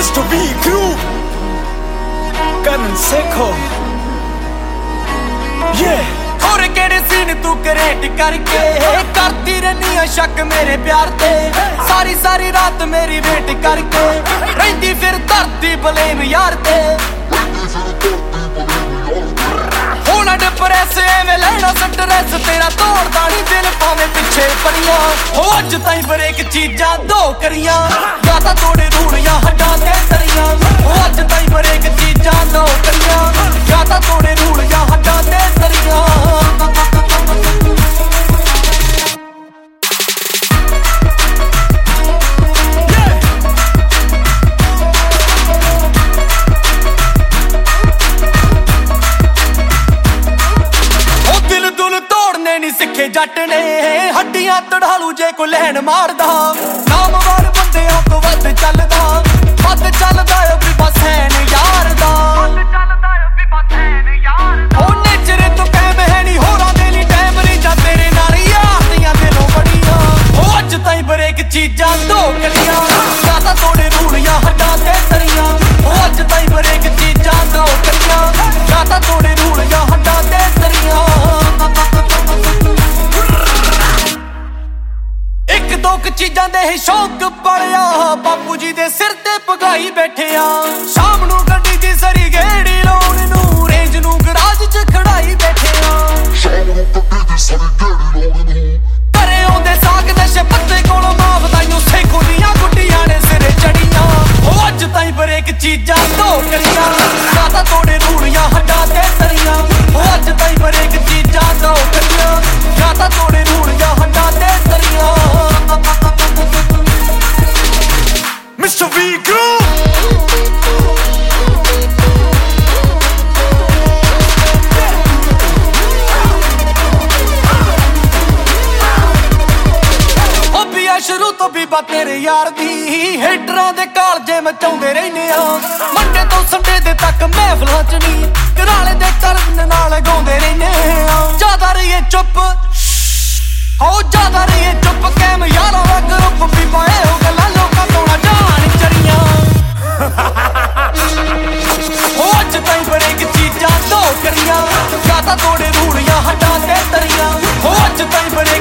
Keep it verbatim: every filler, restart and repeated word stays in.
mister ਵੀ ਕਰੂ ਕਰਨ ਸੇਖੋ ਯੇ ਹੋਰ ਕਿਹੜੇ ਸੀਨ ਤੂੰ ਕ੍ਰੀਏਟ ਕਰਕੇ ਕਰਦੀ ਰਹਿਨੀ ਆ ਸ਼ੱਕ ਮੇਰੇ ਪਿਆਰ ਤੇ ਸਾਰੀ ਸਾਰੀ ਰਾਤ ਮੇਰੀ ਵੇਟ ਕਰਕੇ ਰਹਿੰਦੀ ਫਿਰ ਧਰਤੀ ਬਲੇਮ ਯਾਰ ਤੇ ਹੋਣਾ ਡਿਪਰੈਸ ਐਵੇਂ ਲੈਣਾ ਸਟ੍ਰੈਸ ਤੇਰਾ ਤੋੜਦਾ ਨੀ ਦਿਲ ਭਾਵੇਂ ਪਿੱਛੇ ਪਰੀਆਂ ਹੋ ਅੱਜ ਤਾਈਂ ਬਰੇਕ ਚੀਜ਼ਾਂ ਦੋ ਕਰੀਆਂ ਜਾਂ ਤਾਂ ਤੋੜੇ ਰੂੜੀਆਂ ਹੱਡਾਂ ਤੇ ਤਰੀਆਂ ਹੋ ਅੱਜ ਤਾਈਂ ਬਰੇਕ ਚੀਜ਼ਾਂ ਦੋ ਕਰੀਆਂ ਜਾਂ ਤਾਂ ਤੋੜੇ ਰੂੜੀਆਂ ਹੱਡਾਂ ਤੇ ਤਰੀਆਂ ਸਿੱਖੇ ਜੱਟ ਨੇ ਹੱਡੀਆਂ ਤੜਾਲੂ ਜੇ ਕੋ ਲੈਣ ਮਾਰਦਾ ਨਾਮਵਾਰ ਬੰਦਿਆਂ ਤੋਂ ਵੱਧ ਚੱਲਦਾ ਵੱਧ ਚੱਲਦਾ ਓ ਵੀ ਬਸ ਹੈਨ ਯਾਰ ਦਾ ਉਹ ਨੇਚਰੇ ਤੋਂ ਕਹਿਮ ਹੈ ਨੀ ਹੋਰਾਂ ਦੇ ਲਈ ਟਾਈਮ ਨਹੀਂ ਜਾਂ ਤੇਰੇ ਨਾਲ ਯਾਰ ਦੀਆਂ ਦਿਲੋਂ ਬੜੀਆਂ ਉਹ ਅੱਜ ਤਾਈਂ ਬਰੇਕ ਚੀਜ਼ਾਂ ਦੋ ਕਰੀਆਂ ਜਾਂ ਤਾਂ ਤੋੜੇ ਰੂੜੀਆਂ ਹੱਡਾਂ ਤੇ ਤਰੀਆਂ ਉਹ ਅੱਜ ਤਾਈਂ ਬਰੇਕ ਚੀਜ਼ਾਂ ਦੋ ਕਰੀਆਂ ਜਾਂ ਤਾਂ ਤੋੜੇ ਰੂੜੀਆਂ ਹੱਡਾਂ ਤੇ ਤਰੀਆਂ ਇੱਕ ਦੋ ਕੁ ਚੀਜ਼ਾਂ ਦੇ ਹੀ ਸ਼ੌਕ ਪੜਿਆ ਬਾਪੂ ਜੀ ਦੇ ਸਿਰ ਤੇ ਪਗਾਈ ਬੈਠਿਆ ਸ਼ਾਮ ਨੂੰ ਗੱਡੀ ਦੀ ਸਰੀ ਗੇੜੀ ਲਾਉਣ ਨੂੰ ਰੇਂਜ ਨੂੰ ਗਰਾਜ ਚ ਖੜਾਈ ਬੈਠਿਆ ਸ਼ਾਮ ਨੂੰ ਗੱਡੀ ਦੀ ਸਰੀ ਗੇੜੀ ਲਾਉਣ ਨੂੰ ਘਰੇ ਆਉਂਦੇ ਸਾਗ ਨਸ਼ੇ ਪੱਤੇ ਕੋਲੋਂ ਮਾਫ ਤਾਈਓ ਸੇਖੋ ਦੀਆਂ ਗੁੱਡੀਆਂ ਨੇ ਸਿਰੇ ਚੜੀਆਂ ਉਹ ਅੱਜ ਤਾਈਂ ਬਰੇਕ ਚੀਜ਼ਾਂ ਦੋ ਕਰੀਆਂ ਜਾਂ ਤਾਂ ਤੋੜੇ ਰੂੜੀਆਂ ਹੱਡਾਂ ਤੇ ਤਰੀਆਂ ਉਹ ਅੱਜ ਤਾਈਂ ਬਰੇਕ ਚੀਜ਼ਾਂ ਦੋ ਕਰੀਆਂ ਜਾਂ ਤਾਂ ਤੋੜੇ ਰੂੜੀਆਂ ਹੱਡਾਂ ਤੇ ਤਰੀਆਂ ਮਿਸਟਰ ਵੀ ਕਰੂ ਸ਼ੁਰੂ ਤੋਂ ਬੀਬਾ ਤੇਰੇ ਯਾਰ ਦੀ ਹੇਟਰਾਂ ਦੇ ਕਾਲਜੇ ਮਚਾਉਂਦੇ ਰਹਿੰਦੇ ਆ ਮੰਡੇ ਤੋਂ ਸੰਡੇ ਦੇ ਤੱਕ ਮਹਿਫਲਾਂ ਚ ਨਹੀਂ ਘਰਾਲੇ ਦੇ ਕਰਨ ਨਾਲ ਗਾਉਂਦੇ ਰਹਿੰਦੇ ਆ ਜ਼ਿਆਦਾ ਰਹੀਏ ਚੁੱਪ ਹੋ ਜ਼ਿਆਦਾ ਰਹੀਏ ਚੁੱਪ ਕੈਮ ਯਾਰਾਂ ਦਾ ਗਰੁੱਪ ਬੀਬਾ ਇਹੋ ਗੱਲਾਂ ਲੋਕਾਂ ਤੋਂ ਨਾ ਜਾਣ ਚੜੀਆਂ ਹੋ ਅੱਜ ਤਾਈਂ ਬਰੇਕ ਚੀਜ਼ਾਂ ਦੋ ਕਰੀਆਂ ਜਾਂ ਤਾਂ ਤੋੜੇ ਰੂੜੀਆਂ ਹੱਡਾਂ ਤੇ ਤਰੀਆਂ ਹੋ ਅੱਜ ਤਾਈਂ